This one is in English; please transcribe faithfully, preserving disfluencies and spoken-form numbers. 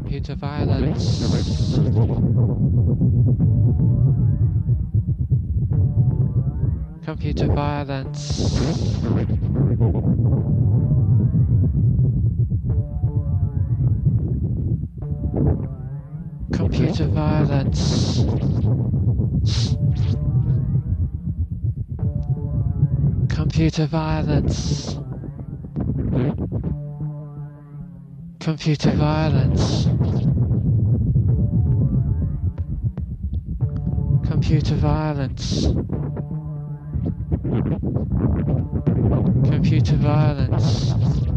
Computer violence. Computer violence. Computer violence. Computer violence. Computer violence. Computer violence. Computer violence.